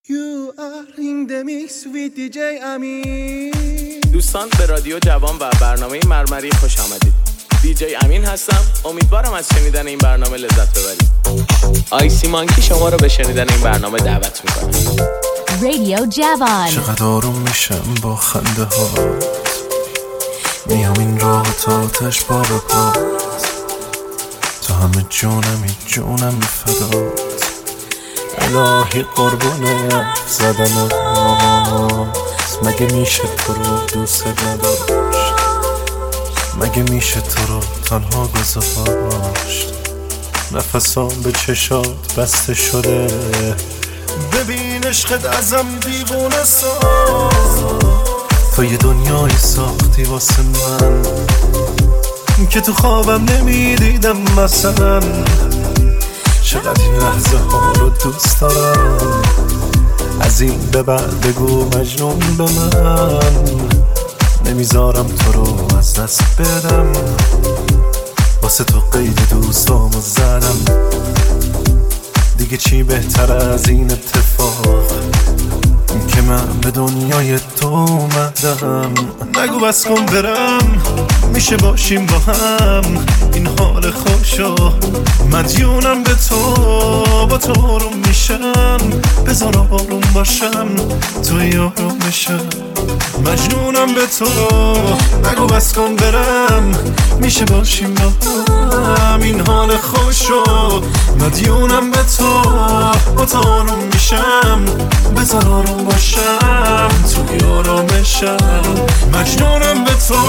You are in the mix with DJ امین. دوستان به رادیو جوان و برنامه مرمری خوش آمدید. دیجی امین هستم. امیدوارم از شنیدن این برنامه لذت ببرید. آیسی مانکی شما رو به شنیدن این برنامه دعوت می‌کنه. رادیو جوان. چقدر آروم میشم با خنده هات، میام این راه تا آتش پا به پات، تو همه جونم فدات، الهی قربونه زدن هاست. مگه میشه تو رو دوست نداشت؟ مگه میشه تو رو تنها گذاشت؟ نفسام به چشات بسته شده، ببین عشقت ازم دیوونه ساز. تو یه دنیای ساختی واسه من که تو خوابم نمیدیدم مثلا. چقدر این لحظه ها رو دوست دارم، از این به بعد بگو مجنون به من. نمیذارم تو رو از دست بدم، واسه تو قید دوستامو زدم. دیگه چی بهتر از این اتفاق که من به دنیای تو اومدم. نگو بس کن برم، میشه باشیم با هم، این حال خوشو مدیونم به تو، با تو آروم میشم. بذار آروم باشم توی آرومشم، مجنونم به تو. نگو بس کن برم، میشه باشیم با هم، این حال خوشو مدیونم به تو، با تو آروم میشم. بذار آروم باشم توی آرامشم، مجنونم به تو.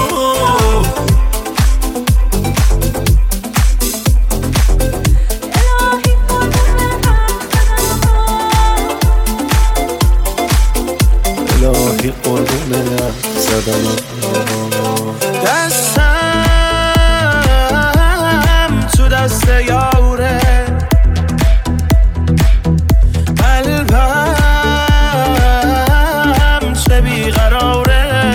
الهی قربونه زدن دستم تو دست یاره، قلبم چه بیقراره.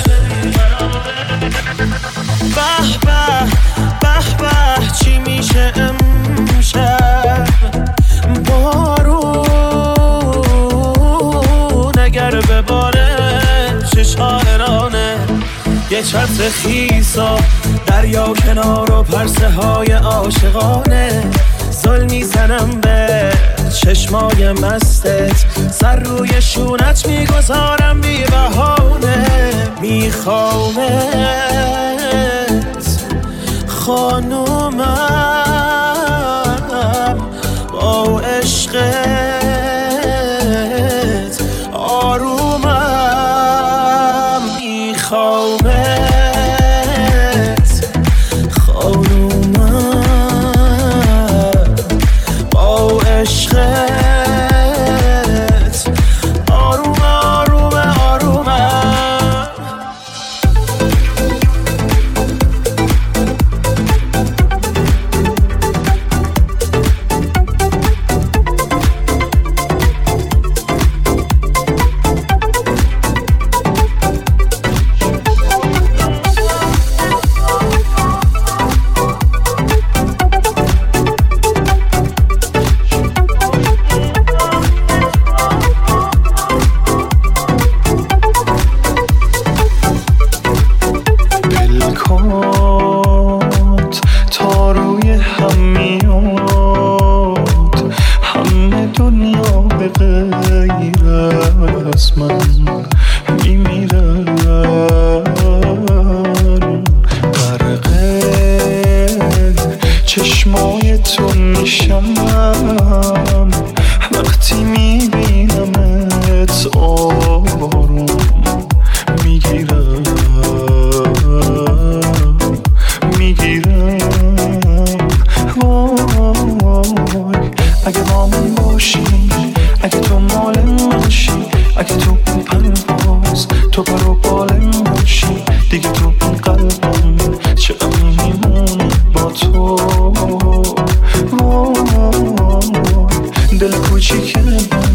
به به به به چی میشه امشب؟ بارون اگر بباره چه شاعرانه. یه چتر خیسا دریا کنار و پرسه های عاشقانه. زل میزنم به چشمای مستت، سر روی شونت میگذارم بی بهانه. میخوامت خانومم، با عشقت آرومم. میخوامت خانومم، با عشقت آروم آروم آرومم. تا روی هم میاد، همه دنیا به غیر از من میمیرن. غرق چشمای تو میشم وقتی میبینمت، آروم میگیرم. اگه با من باشی، اگه تو مال من شی، اگه تو اون پرواز تو پر و بالم باشی، دیگه تو این قلبم چقدر میمونه با تو. دل کوچیک من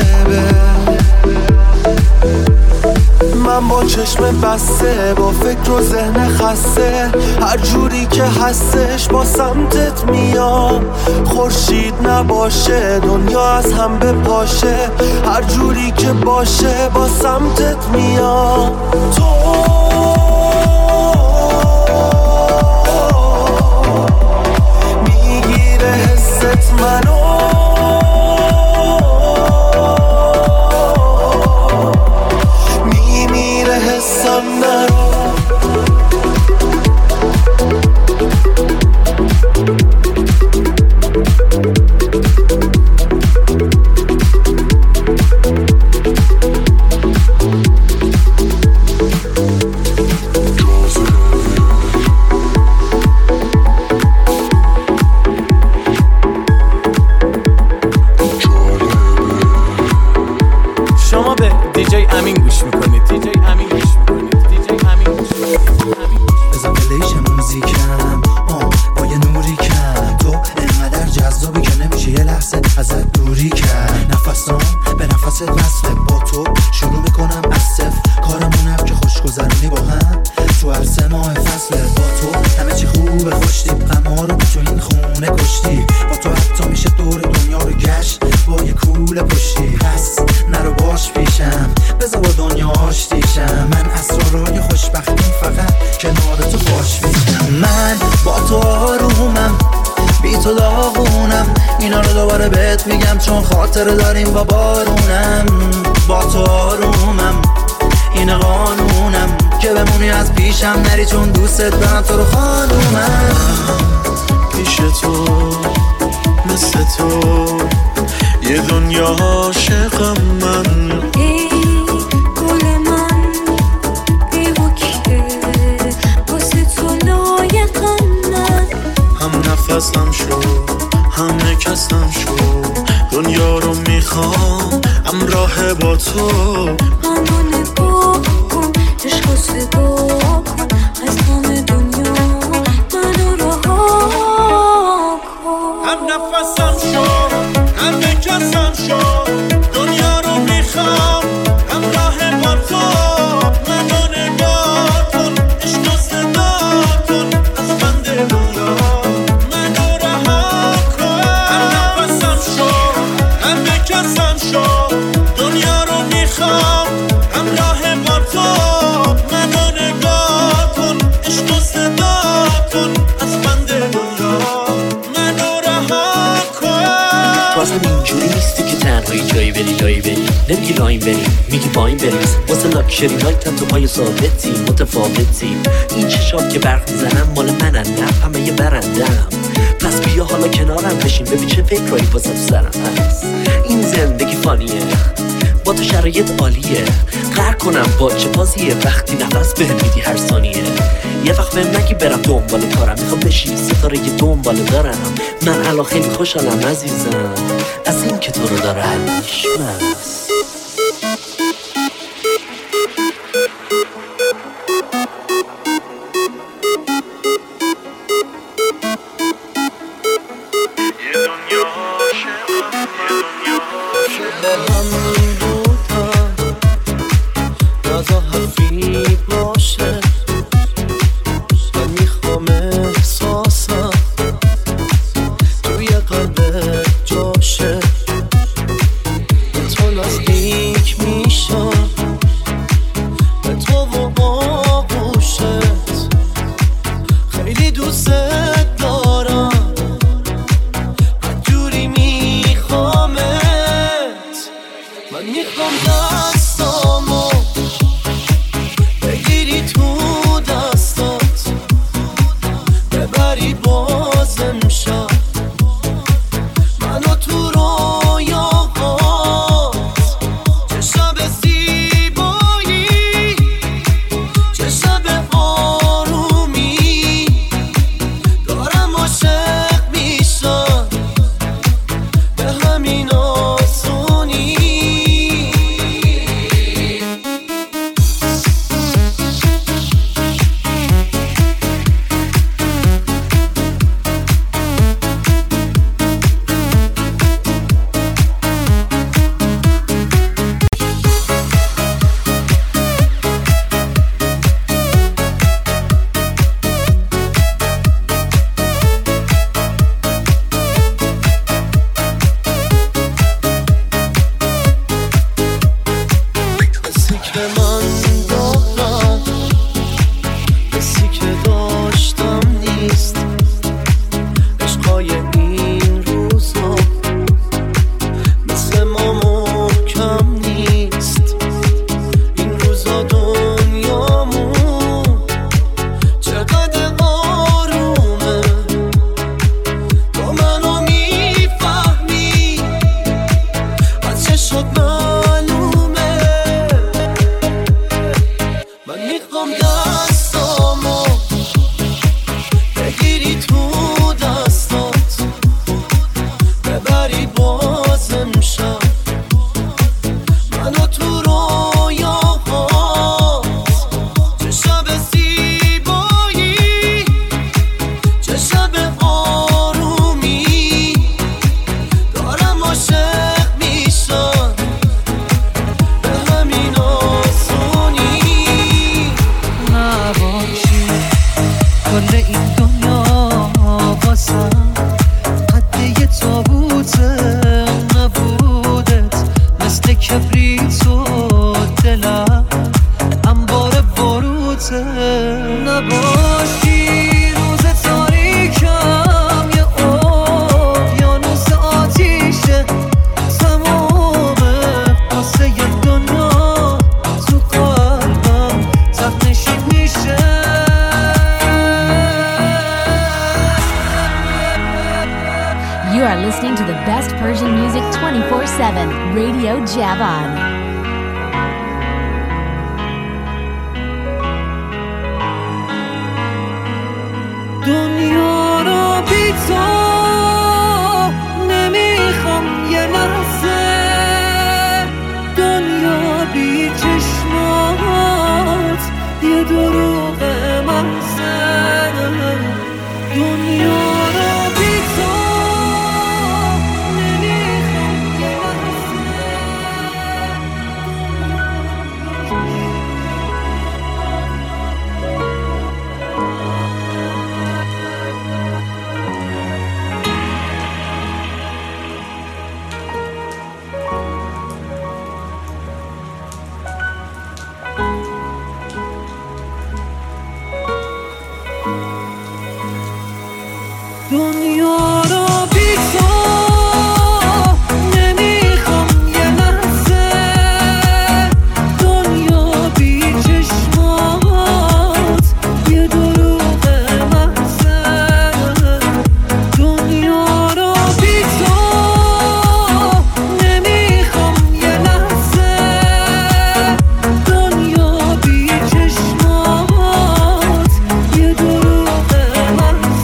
جالبه من با چشم بسته با فکر و ذهن خسته هر جوری که هستش با سمتت میام خورشید نباشه دنیا از هم بپاشه هر جوری که باشه با سمتت میام تو میگیره حست منو چون خاطر داریم با بارونم با تو آرومم این قانونم که بمونی از پیشم نری چون دوستت دارم تو رو خانومم پیش تو مثل تو یه دنیا عاشقم من ای گل من بی‌وکیه واسه تو لایقم من هم نفسم شو هم نکسم شو دنیا رو میخوام همراه با تو منو نگاه کن عشق صدا کن از همه دنیا منو رها کن هم نفسم شو هم نکسم شو دنیا رو میخوام همراه با تو منو نگاه کن عشق صدا کن از بند دنیا منو رها کن هم نفسم شو کسم شو دنیا رو میخوام همراه با تو منو نگاه کن عشق و صدا کن از بند دنیا منو رها کن بازم اینجوری نیستی که تنهایی جایی بری لایی بری نمیگی لاین بری میگی پایین بریز واسه لاکشری نایتم تو پای ثابتی متفاوتی این چشام که برق میزنم مال منن نه همه یه برندم پس بیا حالا کنارم بشین ببین چه فکرایی واسه تو سرم هست این زندگی فانیه با تو شرایط عالیه قهر کنم با چه بازیه وقتی نفس بهم میدی هر ثانیه یه وقت بهم نگی برم دنبال کارم میخوام بشی ستاره یه دنبال دارم من الان خیلی خوشحالم عزیزم از این که تو رو دارم شمس کبریت و دلم انبار باروته نباشی روز تاریکم یه اقیانوس آتیشه تمامه واسه یه دنیا تو قلبم تب نشین میشه You are listening to the best Persian music 24/7, Radio Javan. دنیا رو بی تو نمیخوام یه لحظه دنیا بی چشمات یه دروغ محض دنیا رو بی تو نمیخوام یه دنیا رو بی تو نمیخوام یه لحظه دنیا بی چشمات یه دروغ محض دنیا رو بی تو نمیخوام یه لحظه دنیا بی چشمات یه دروغ محض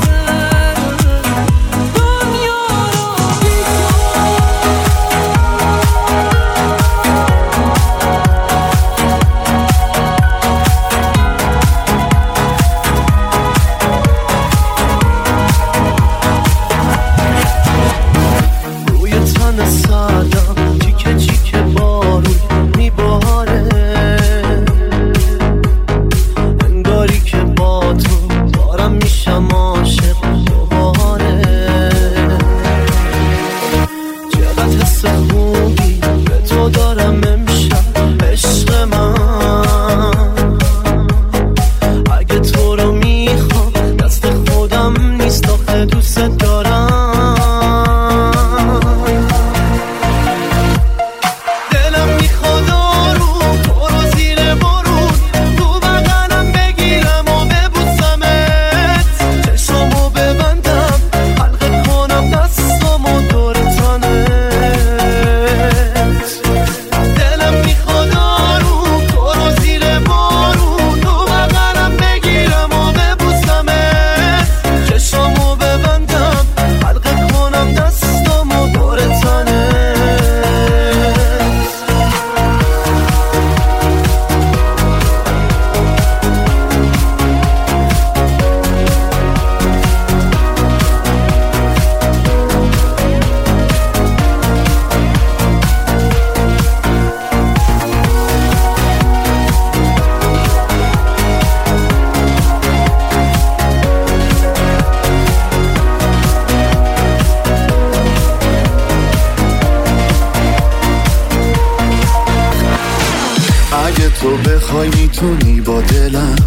تو بخوای میتونی با دلم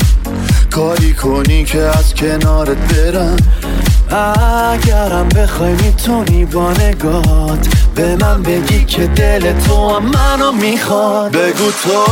کاری کنی که از کنارت برم اگرم بخوای میتونی با نگات به من بگی که دل تو هم منو میخواد بگو تو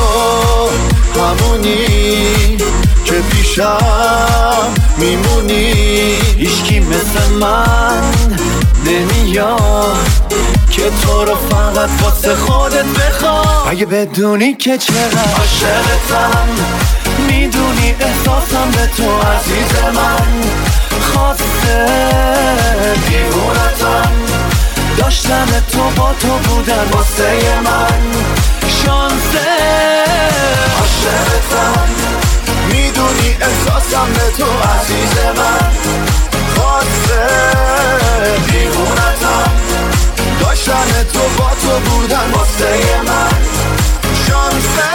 همونی که پیشم میمونی هیچکی مثل من نمیاد که تو رو فقط واسه خودت بخواد اگه بدونی که چقدر عاشقتم میدونی احساسم به تو عزیز من خواسته دیوونتم داشتن تو با تو بودن واسه من شانسه عاشقتم میدونی احساسم به تو عزیز من خواسته دیوونتم داشتن تو با تو بودن واسه من شانسه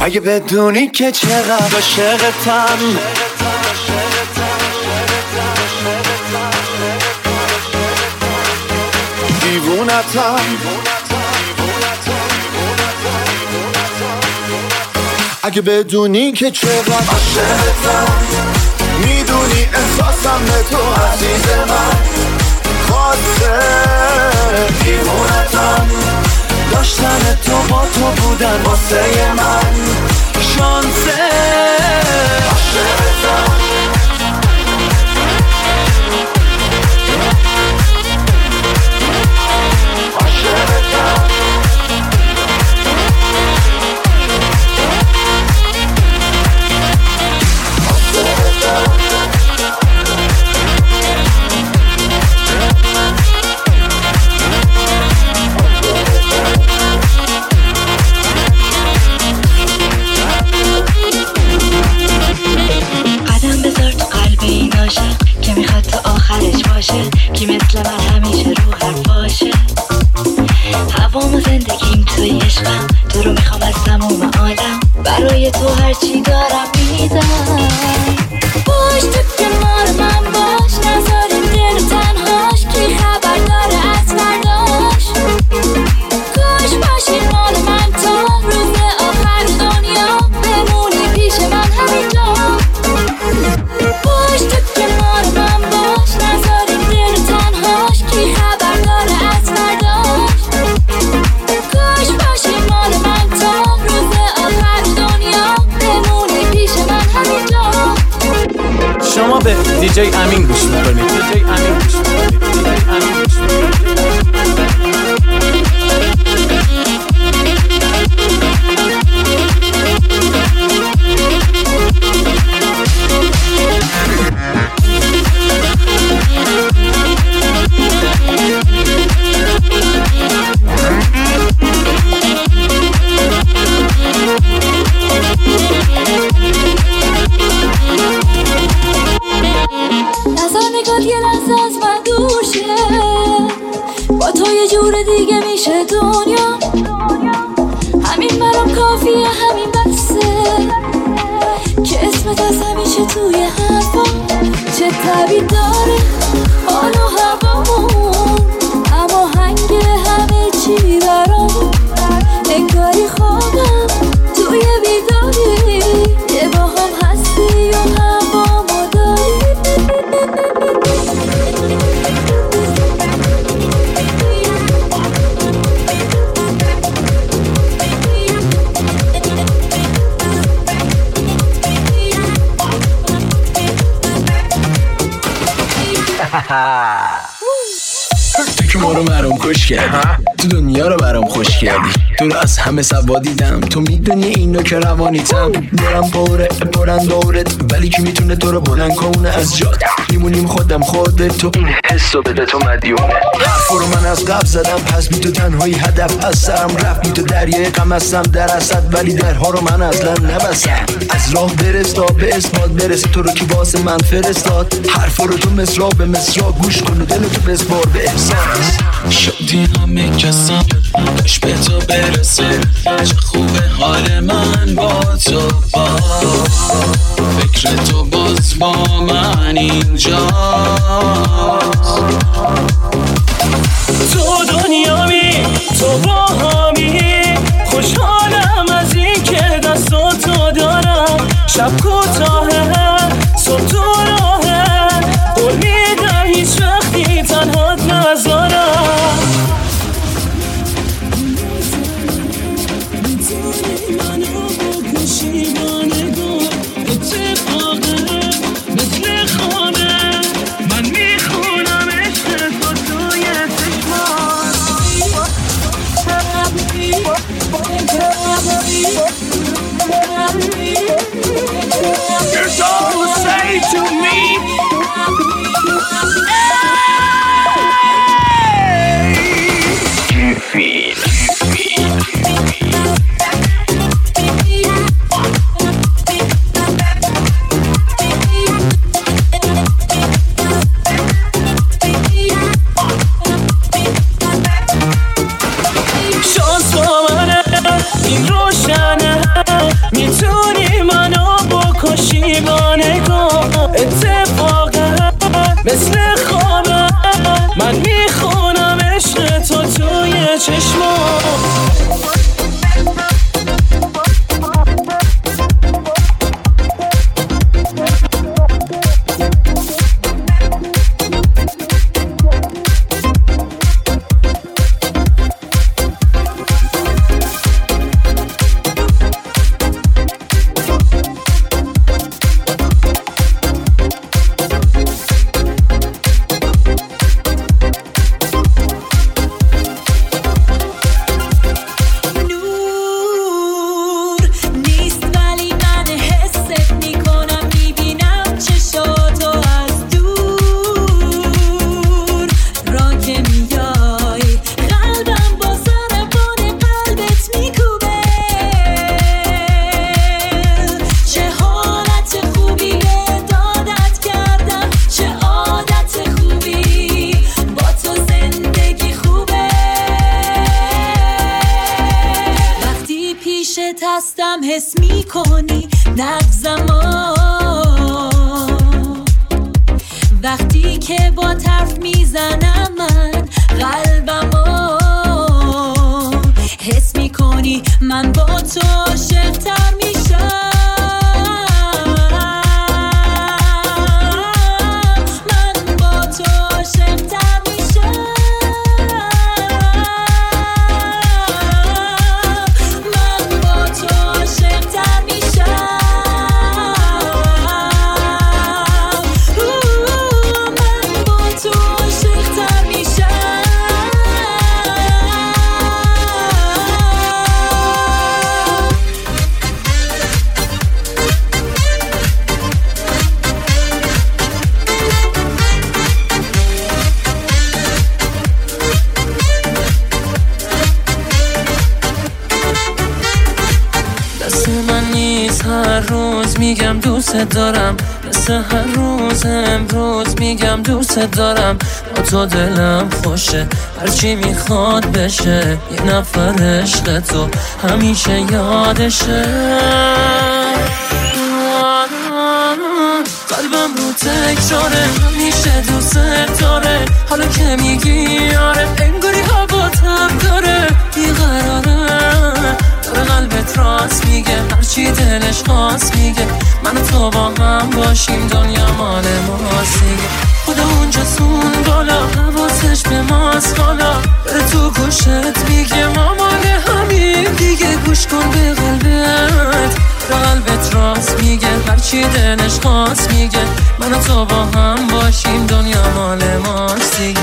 اگه بدونی که چقدر عاشقتم، دیوونتم، اگه بدونی که چقدر عاشقتم، میدونی احساسم به تو عزیز من خاصه، دیوونتم، داشتن تو با تو بودن واسه من شانسه، عاشقتم، عاشقتم. قدم بذار تو قلب این عاشق که میخواد تو آخرش باشه، کی مثل من همیشه رو حرفاشه. هوام و زندگیم توی عشقم، تو رو میخوام از تموم عالم، برای تو هرچی دارم میدم. باش تو کنار من باش، نذاریم دل تنهاش، کی خبر داره از فرداش. کاش باشی مال من تا روز آخر دنیا، بمونی پیش من همینجا. باش تو کنار من باش، نذاریم دل تنهاش، کی خبر داره از فرداش. کاش باشی مال من تا روز آخر دنیا، بمونی پیش من همینجا. شما به دیجی امین گوش میکنید. دیجی امین گوش میکنید. دیجی امین گوش نظر نگات یه لحظه از من دور شه، با تو یه جور دیگه میشه دنیا. همین برام کافیه، همین بسه که اسمت از همیشه توی حرفا. چه تبی داره حال و هوامون، اما هنگ همه چی برامون. انگاری خوابم توی بیداری، یه با هم هستی و هوامو داری. که ما رو مرام کش کردی، تو دنیا رو برام خوش کردی، تو رو از همه سوادیدم، تو میدونی اینو که روانیتم. دارم برن دورت، ولی که میتونه تو رو بلند کنه از جات. میمونیم خودم خودت، تو این حسو بده تو مدیونه. حرف رو من از قبل زدم، پس بی تو تنهایی هدف از سرم رفت. بی تو دریای غم هستم در اسد، ولی درها رو من اصلا نبستم. از راه برس تا به اثبات برسه، تو رو کی واسه من فرستاد. حرف رو تو مصرا به مصرا گوش کن و دل تو بسپار به احساس. شدی همه کسم داشت به تو برسه، چه خوبه حال من با تو، با فکر تو باز با من اینجاست. تو دنیامی، تو با همی، خوشحالم از این که دستاتو دارم. شب کوتاهه، صبح تو راهه، قول میدم هیچ وقتی تنهات نذارم. منو بکشی با نگاه، اتفاقه مثل خانه، من میخونم عشق تو توی چشمات. You're all say to me, You feel شانس با منه، این روشنه، میتونی منو بکشی با نگاه اتفاقا مثل خوابه من میخونم عشق تو توی چشمام هستم حس میکنی نغزمو وقتی که با طرف میزنم من قلبمو حس میکنی من با تو عاشق‌تر میشم من با تو عاشق‌تر میشم هر روز میگم دوست دارم مثل هر روز امروز میگم دوست دارم با تو دلم خوشه هرچی میخواد بشه یه نفر عشق تو همیشه یادشه قلبم رو تکراره همیشه دوست داره حالا که میگی آره انگاری هوا تب داره بیقراره داره قلبت راست میگه هرچی دلش خواست میگه من و تو با هم باشیم دنیا مال ماست دیگه خدا اونجاست اون بالا حواسش به ماست حالا بره تو گوشت میگه ما مال همین دیگه گوش کن به قلبت قلبت راست میگه هرچی دلش خواست میگه من و تو با هم باشیم دنیا مال ماست دیگه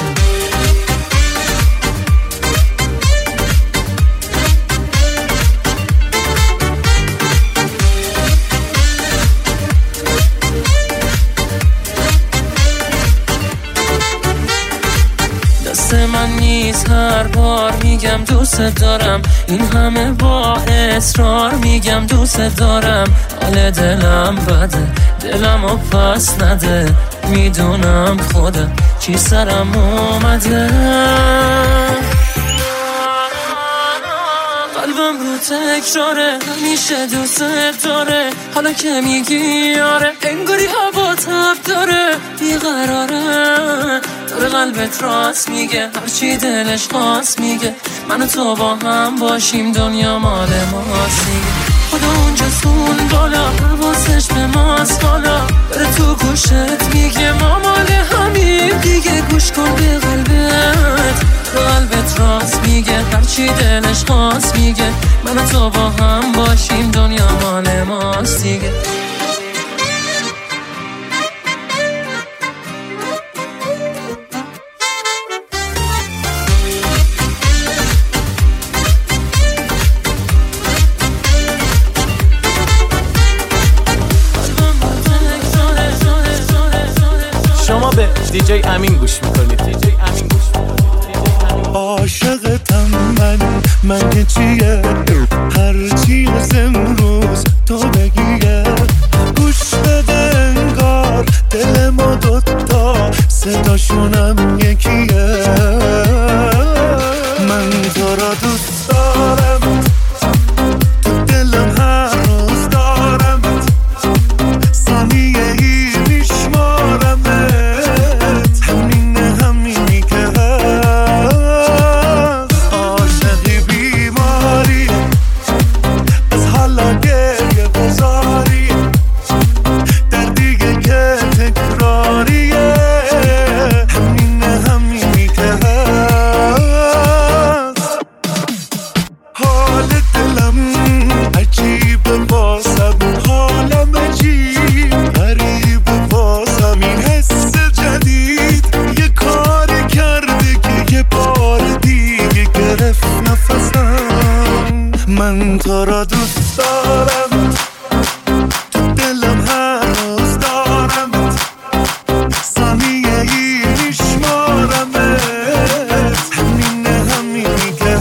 من نیست هر بار میگم دوست دارم این همه با اصرار میگم دوست دارم حال دلم بده دلمو پس نده میدونم خودم چی سرم اومده قلبم رو تکراره همیشه دوست داره حالا که میگی آره انگاری هوا تب داره بیقراره داره قلبت راست میگه هرچی دلش خواست میگه من و تو با هم باشیم دنیا مال ماست دیگه خدا اونجاست اون بالا حواسش به ماست حالا بره تو گوشت میگه ما مال همین دیگه گوش کن به قلبت قلبت راست میگه هرچی دلش خواست میگه من و تو با هم باشیم دنیا مال ماست دیگه شما به دیجی امین گوش میکنید دیجی امین گوش میکنید عاشقتم من که چیه هرچی از امروز تو بگیه گوش بده انگار دل ما دوتا صداشونم یکیه من تو را دوست دارم تو دلم هر روز حال دلم عجیبه بازم، حالم عجیب غریبه بازم، این حس جدید یه کار کرده که یه بار دیگه گرفت نفسم. من تو را دوست دارم، تو دلم هنوز دارم، ثانیه ای میشمارمت، همین میگه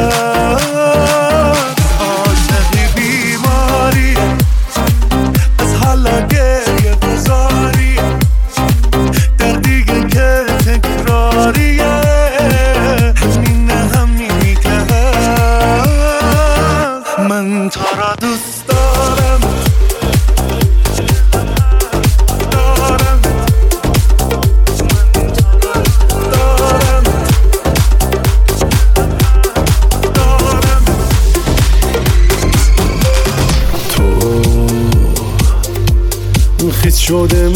عاشقی بیماری، از حالا گریه بزاری، در دیگه که تکراریه، همین میگه من تو را دوست دارم، دارم، دارم، دارم. تو خیس شده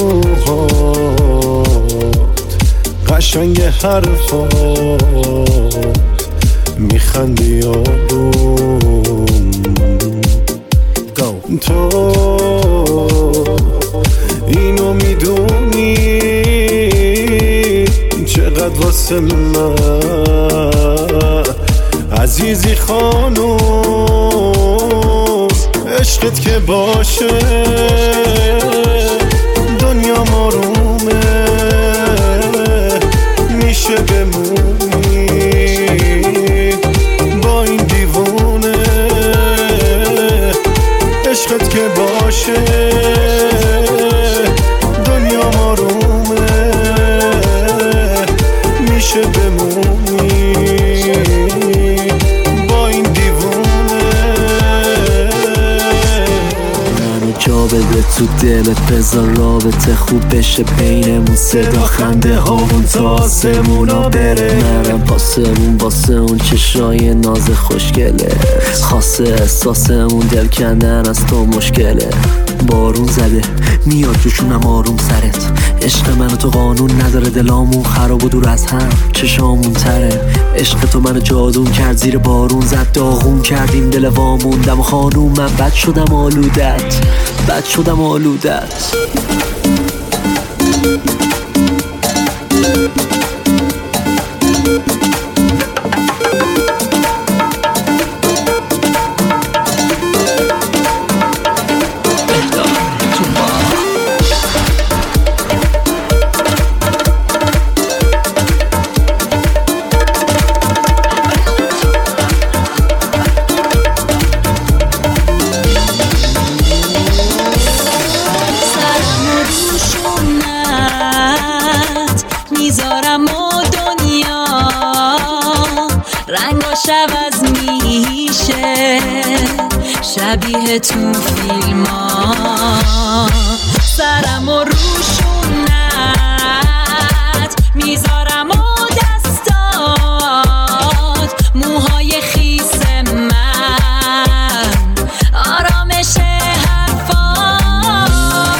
موهات، قشنگ حرفات، میخندی آروم، تو اینو میدونی چقدر واسه من عزیزی خانم، عشقت که باشه دنیا آرومه، میشه بمونی با این دیوونه، عشقت که باشه دنیا آرومه، میشه بمونی با این دیوونه. منو جا بده تو دلت، بذار رابطه خوب بشه بینمون، صدا خنده هامون تا آسمونا بره، منم پاسمون واسه اون چشای ناز خوشگله، خاصه احساسمون دل کندن از تو مشکله، بارون زده میاد جوشونم آروم سرت، عشق منو تو قانون نداره، دلامون خراب و دور از هم چشامون تره، عشق تو منو جادون کرد، زیر بارون زد داغون کردیم دل واموندم، خانوم من بد شدم آلودت، بد شدم آلودت. عوض میشه شبیه تو فیلم ها، سرم و روشونت میذارم و دستات، موهای خیس من آرامش حرفات،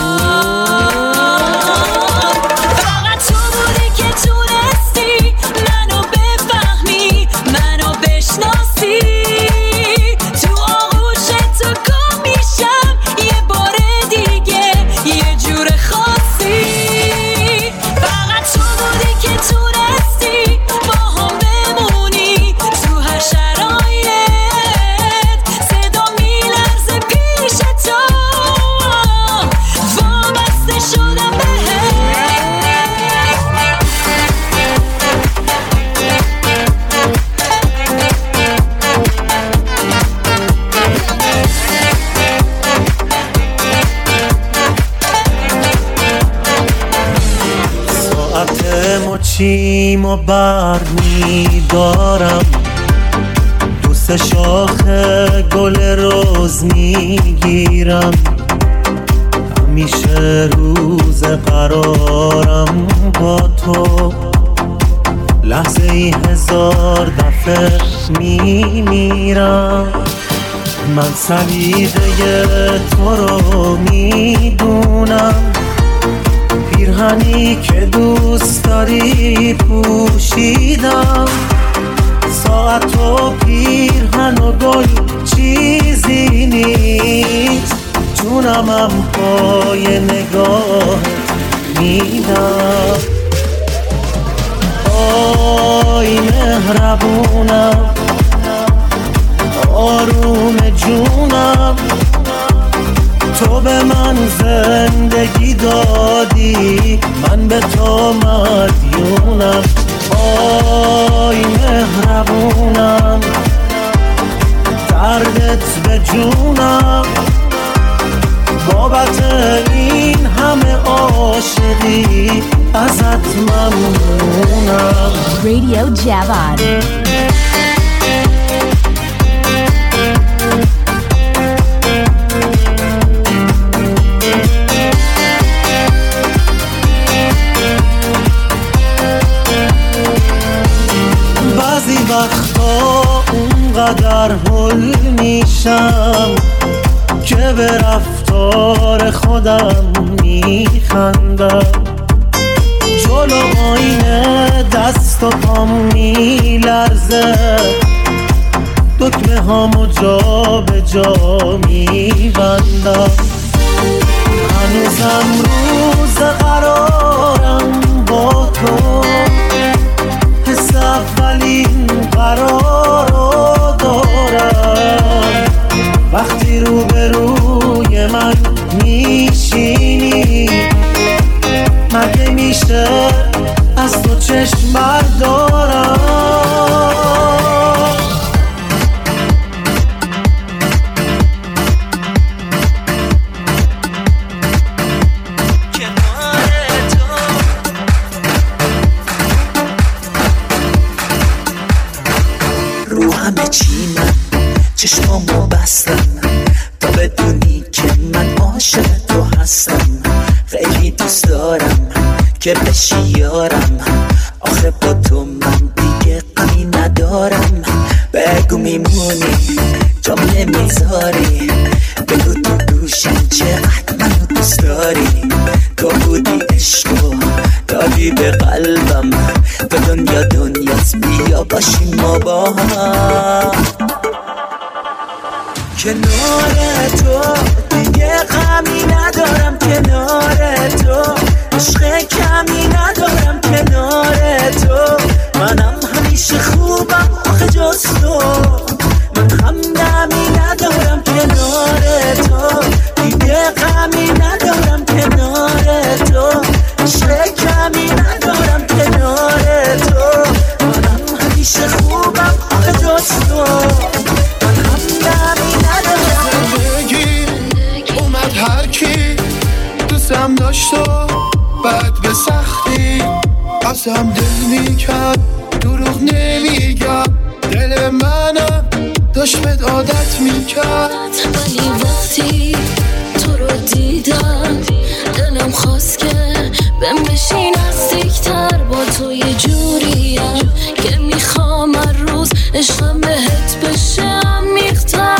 فقط تو بودی که تونستی منو بفهمی، منو بشناسی، تو آغوش تو گم میشم یه بار دیگه یه جور خاصی، فقط تو بودی که تونستی با هم بمونی تو هر شرایط، صدا میلرزه پیش تو، وابسته شدم ساعت مچیم و بر میدارم، بوس شاخ گل روز میگیرم، همیشه روز قرارم با تو، لحظه ای هزار دفعه میمیرم، من سلیقه تو رو میدونم، پیرهنی که دوست داری پوشیدم، ساعت و پیرهن و گل چیزی نیست، جونمم پای نگاه میدم. آی مهربونم آروم جونم، تو به من زندگی دادی، من به تو مدیونم. آی مهربونم دردت به جونم، بابت این همه عاشقی ازت ممنونم. Radio Javad. بعضی وقتا اونقدر هل میشم که به رفتار خودم میخندم، جلو آینه دست و پام میلرزه، دکمه هامو جا به جا میبندم. هنوزم روز قرارم با تو، حس اولین قرار رو دارم. وقتی روبروی من میشینی مگه میشه از تو چشم بردارم؟ رو همه چی من چشمامو بستم تا بدونی که من عاشق تو هستم. خیلی دوست دارم که بشی یارم، آخه با تو من دیگه غمی ندارم. بگو میمونی جام نمیذاری، بگو تو گوشم چقدر منو دوست داری. تو بودی عشقو دادی به قلبم، به دنیا دنیاست بیا باشیم ما با هم. کنار تو دیگه غمی ندارم، کنار تو عشق کمی ندارم، کنار تو منم همیشه خوبم آخه جز تو، من همدمی ندارم. کنار تو دیگه غمی ندارم، کنار تو عشق کمی ندارم، کنار تو منم همیشه خوبم آخه جز تو، من همدمی ندارم. زندگی اومد هر کی دوستم داشت و بعد به سختی ازم دل میکرد، دروغ نمیگم دل منم داشت بهت عادت میکرد. ولی وقتی تو رو دیدم دلم خواست که بهم بشی نزدیکتر، با تو یه جوریم که میخوام هر روز عشقم بهت بشه عمیق‌تر.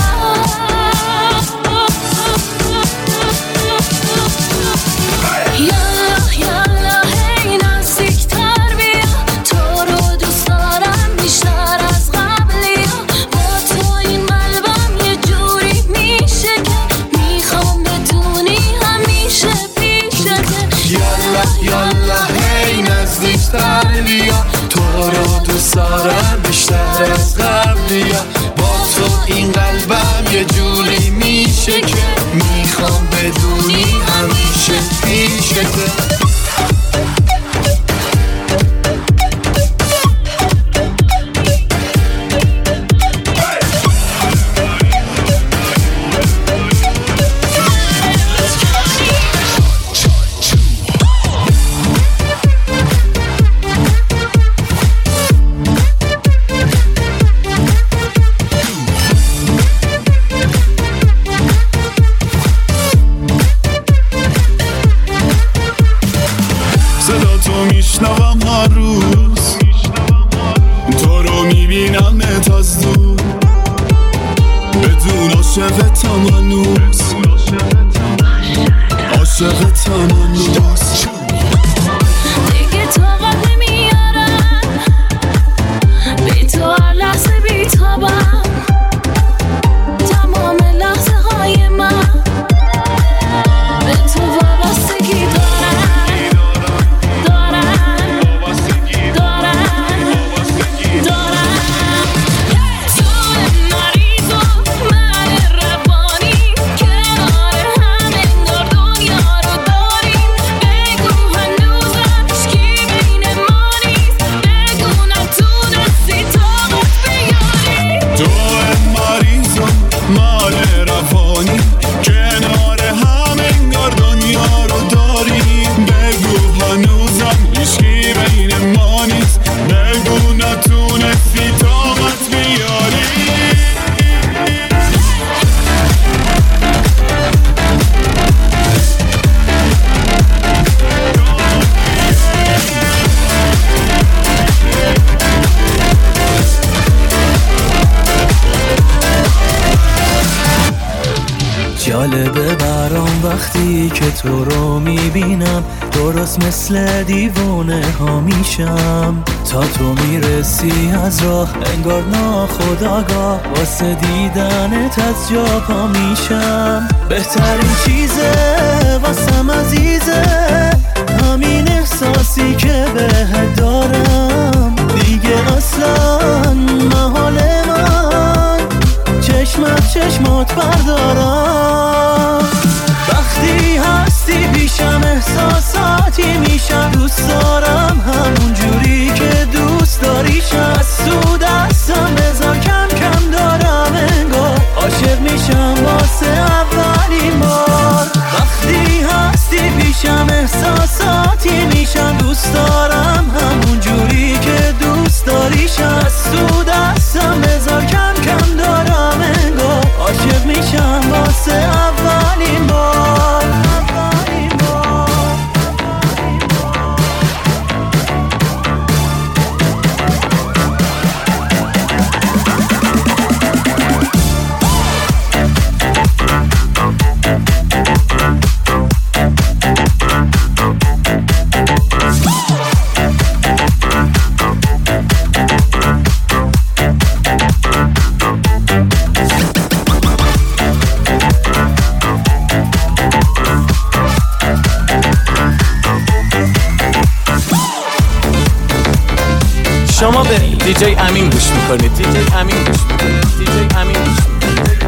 یالا هی نزدیکتر بیا، تو رو دوست دارم بیشتر از قبلی، با تو این قلبم یه جوری میشه که میخوام بدونی همیشه پیشه. یالا هی نزدیکتر بیا، تو رو دوست دارم بیشتر از قبلی، با تو این قلبم یه جوری میشه که میخوام بدونی همیشه پیشته. میشنوم هر روز، تو رو میبینمت از دور، بدون عاشقتم هنوز، عاشقتم هنوز. دیگه طاقت نمیارم بی تو هر جالبه برام وقتی که تو رو میبینم، درست مثل دیوونه ها میشم. تا تو میرسی از راه انگار ناخودآگاه، واسه دیدنت از جا پا میشم. بهترین چیزه واسم عزیزه همین احساسی که بهت دارم، دیگه اصلا محال من چشمات بردارم. وقتی هستی پیشم احساساتی میشم، دوست دارم همون جوری که دوست داریشم. از تو دستم بذار کم کم دارم انگار عاشق میشم واسه اولین بار. وقتی هستی پیشم احساساتی میشم، دوست دارم همون جوری که دوست داریشم. از تو دستم بذار کم کم دارم انگار عاشق میشم واسه اولین بار. شما به دیجی امین گوش میکنید. دیجی امین گوش میکنید. دیجی امین گوش میکنید.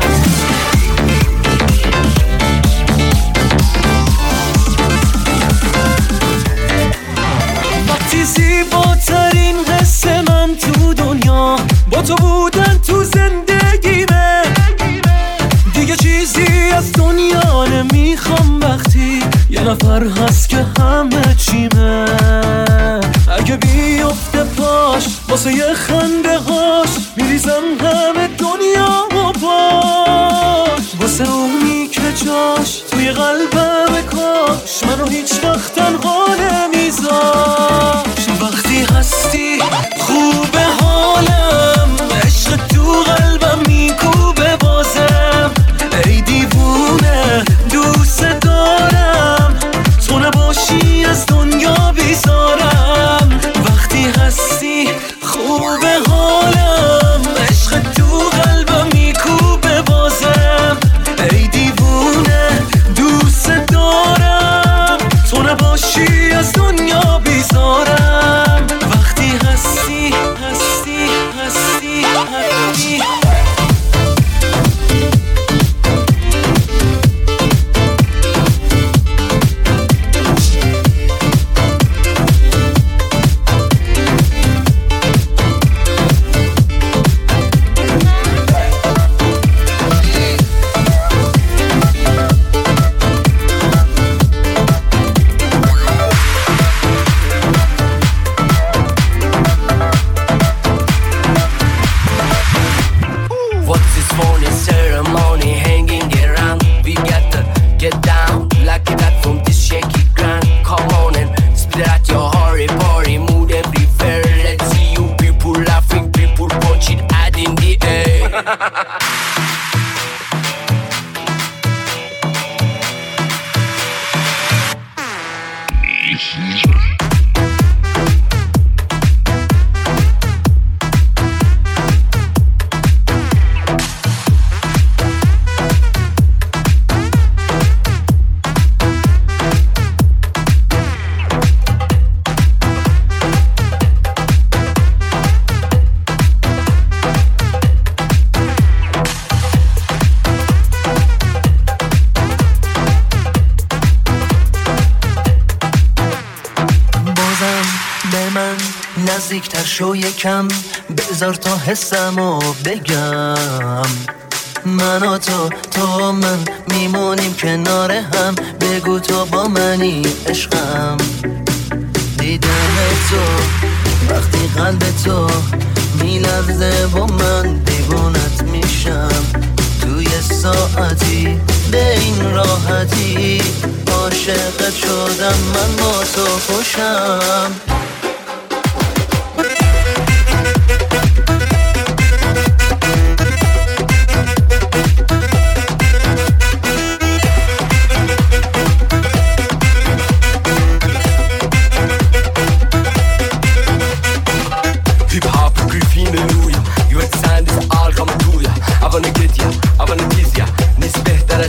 وقتی زیباترین حس من تو دنیا با تو بودن تو زندگیمه، دیگه چیزی از دنیا نمیخوام. وقتی یه نفر هست که همه چیمه، اگه بیفته پاش واسه یه خنده هاش میریزم همه دنیا و پاش. واسه اونی که جاش توی قلبم کاش منو هیچ وقت تنها نمیذاش. وقتی هستی خوبه حالم، عشق تو قلبم میکوبه بازم. ای دیوونه دوست دارم، تو نباشی از دنیا بیزارم. وقتی هستی خوبه حالم، عشق تو قلبم میکوبه بازم. ای دیوونه دوست دارم، تو نباشی از دنیا بیزارم. وقتی هستی هستی هستی هستی نزدیکتر شو یکم، بذار تا حسمو بگم. من و تو من میمونیم کنار هم، بگو تو با منی عشقم. دیدن تو وقتی قلب تو میلرزه و من دیوونت میشم. توی ساعتی به این راحتی عاشقت شدم، من با تو خوشم.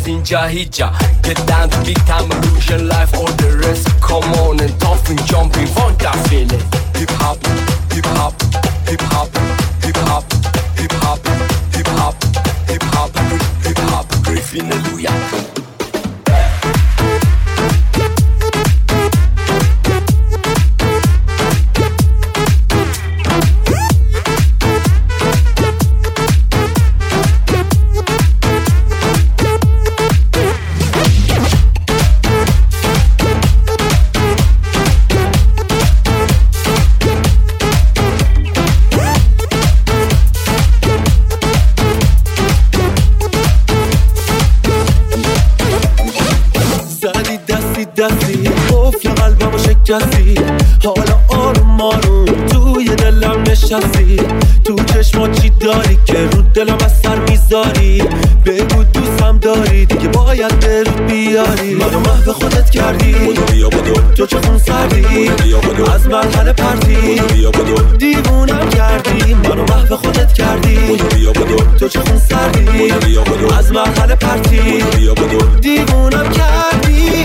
از اینجا هیچ جا. Get down to big time illusion life or the rest. Come on and tough and jumping funk that feeling. Hip hop, hip hop, hip hop, hip hop, hip hop, hip hop, hip hop, hip hop, Griffin Hallelujah. دستی قفل قلبمو شکستی حالا آروم آروم توی دلم نشستی تو چشمات چی داری که رو دلم از سر میذاری بگو دوستم داری دیگه باید به رو بیاری منو محو خودت کردی تو چه خون سردی از مرحله پرتی دیوونم کردی منو محو خودت کردی تو چه خون سردی از مرحله پرتی دیوونم کردی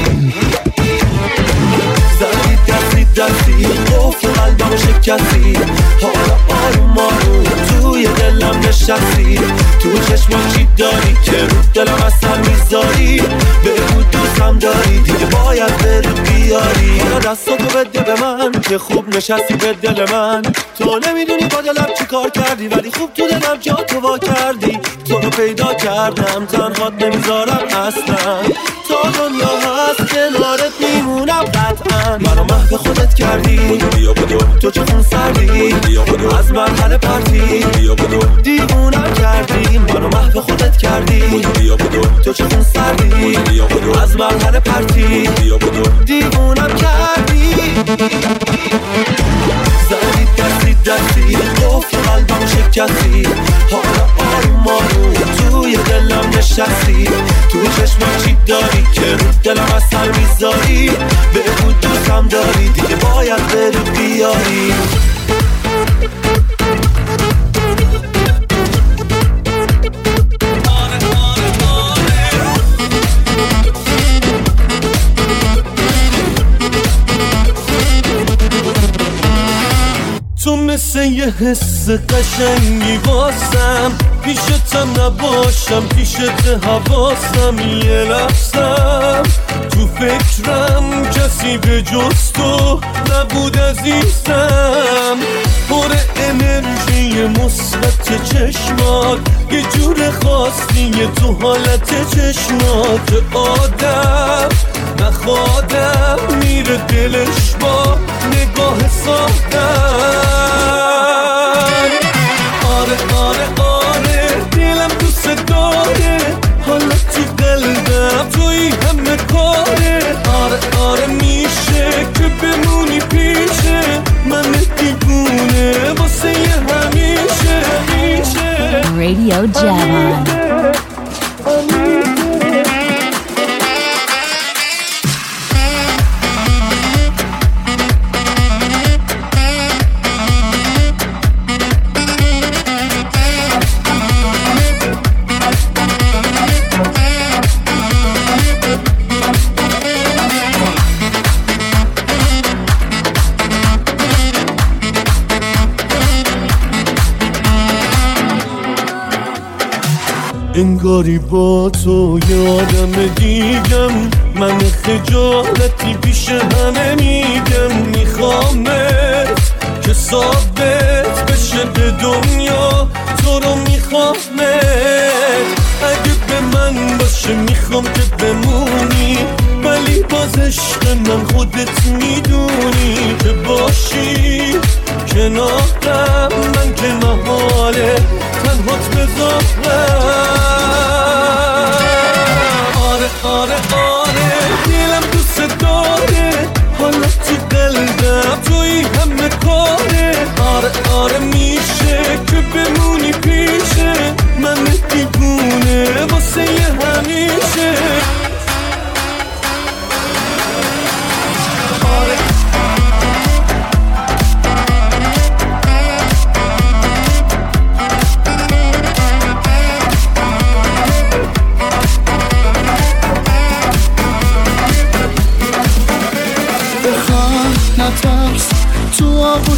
زدی دستی قفل قلبمو شکستی حالا آروم آروم توی دلم نشستی تو چشمات چی داری که رو دلم از سر میذاری بگو دوستم داری دیگه باید بری بیاری حالا دستاتو بده به من که خوب نشستی به دل من تو نمیدونی با دلم چی کار کردی ولی خوب تو دلم جا تو وا کردی تو رو پیدا کردم تنهات نمیذارم اصلا تا دنیا هست کنارت میمونم قطعا منو محو خودت کردی تو چه خون سردی از مرحله پرتی دیوونم کردی منو محو خودت کردی تو چه خون سردی از مرحله پرتی دیوونم کردی زدی دستی قفل قلبمو شکستی حالا آروم آروم توی دلم نشستی تو چشمات چی داری که رو دلم از سر میذاری بگو دوستم داری دیگه باید بری بیاری تو مثل یه حس قشنگی واسم پیشتم نباشم پیشت حواسم یه لحظم تو فکرم کسی به جز تو نبود عزیزم پر انرژی مثبت چشمات یه جور خاصیه تو حالت چشمات آدم نخوادم میره دلش با نگاه ساختم آره دلم دوست داره حالا تو قلبم توی همه کاره آره میشه که بمونی پیشه من دیوونه واسه همیشه Radio Javon. انگاری با تو یادم دیگم من خجالتی پیش همه میگم میخوامت که ثابت بشه به دنیا تو رو میخوامت اگه به من باشه میخوام که بمونی ولی باز عشق من خودت میدونی که باشی کنارم من که محاله تنهات بذارم آره دلم دوست داره حالا تو قلبم توی همه کاره آره میشه که بمونی پیشه من دیوونه واسه همیشه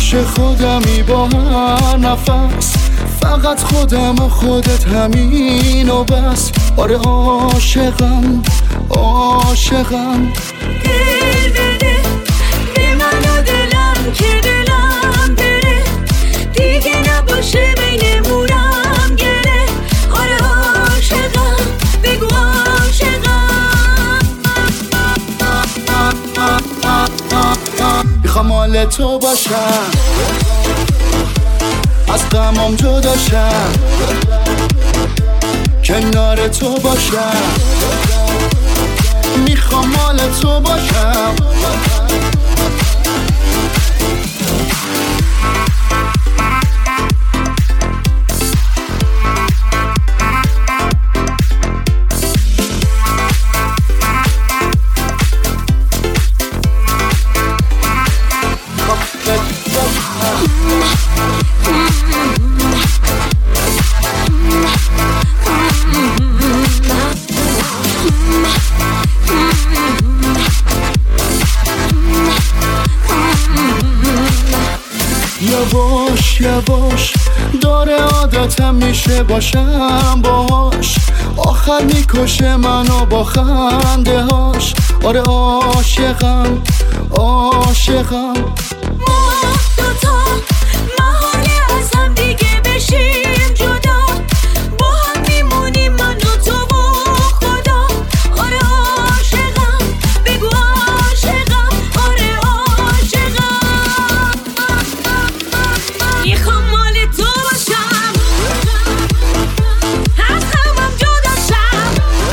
پیش خودمی با هر نفس، فقط خودم و خودت همین و بس. آره عاشقم عاشقم. دل بده به من و دلم که دلم بره، دیگه نباشه بینمونم گره. آره عاشقم بگو عاشقم. میخوام مال تو باشم، از غمام جداشم، کنار تو باشم. میخوام مال تو باشم. یواش یواش داره عادتم میشه باشم باهاش، آخر میکشه منو با خنده هاش. آره عاشقم عاشقم. ما دوتا محاله از هم دیگه بشیم جدا، با هم میمونیم من و تو و خدا. آره عاشقم بگو عاشقم. آره عاشقم. میخوام مال تو باشم، از همم جداشم،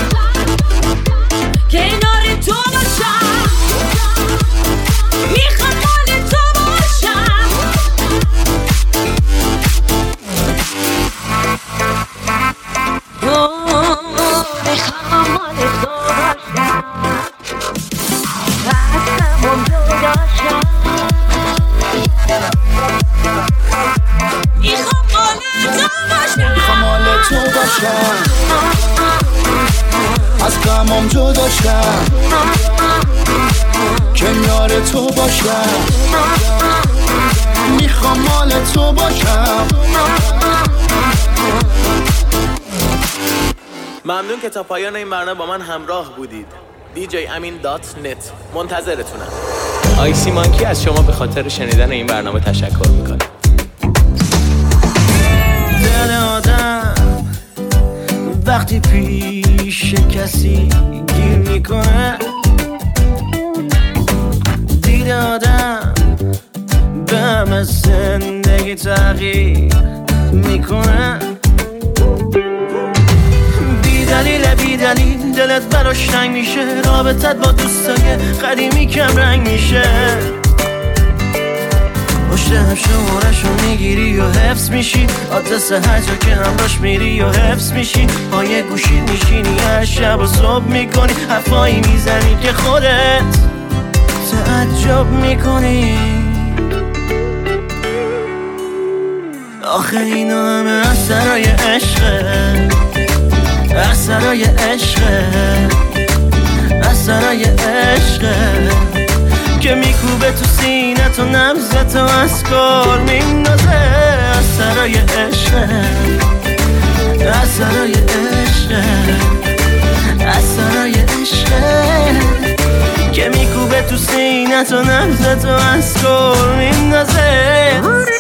کنار تو باشم. میخوام مال تو باشم. میخوام مال تو باشم، از همم جداشم. میخوام مال تو باشم، از غمام جداشم، کنار تو باشم. میخوام مال تو باشم. ممنون که تا پایان این برنامه با من همراه بودید. djamin.net منتظرتونم. آیسی مانکی از شما به خاطر شنیدن این برنامه تشکر میکنه. دل آدم وقتی پیش کسی گیر میکنه، دید آدم به همه زندگی تغییر میکنه. بی دلیل دلت براش تنگ میشه، رابطت با دوستای قدیمی کم رنگ میشه. پشت هم شمارشو میگیری و حفظ میشی، آدرس هر جا که همراش میری و حفظ میشی. پای گوشی میشینی هر شب و صبح میکنی، حرفایی میزنی که خودت تعجب میکنی. آخه اینا همه اثرای عشقه، اثرای عشقه، اثرای عشقه که میکوبه تو سینه تو نبضت و از کار میندازه. اثرای عشقه، اثرای عشقه، اثرای عشقه که میکوبه تو سینه تو نبضت و از کار میندازه.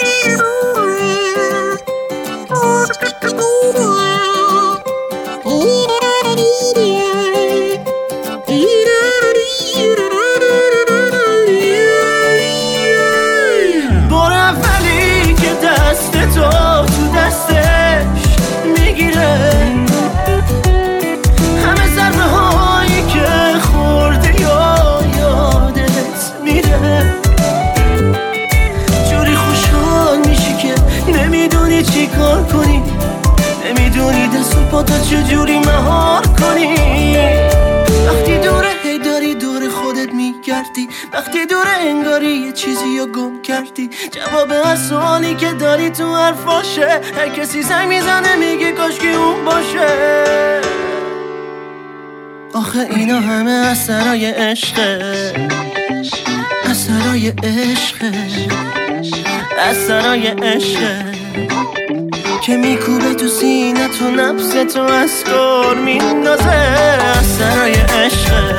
تو چجوری مهار کنی وقتی دوره، هی داری دور خودت میگردی. وقتی دوره انگاری یه چیزی رو گم کردی. جواب هر سوالی که داری تو حرفاشه، هر کسی زنگ میزنه میگه کاشکی اون باشه. آخه اینا همه اثرای عشقه، اثرای عشقه، اثرای عشقه که میکوبه تو سینه تو نبض تو اسکار میندازه. اثرای عشقه،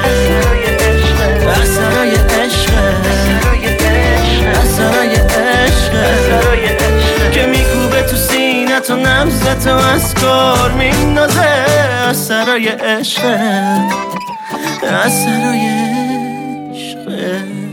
اثرای عشقه، اثرای عشقه که میکوبه تو سینه تو نبض تو اسکار میندازه. اثرای عشقه، اثرای عشقه.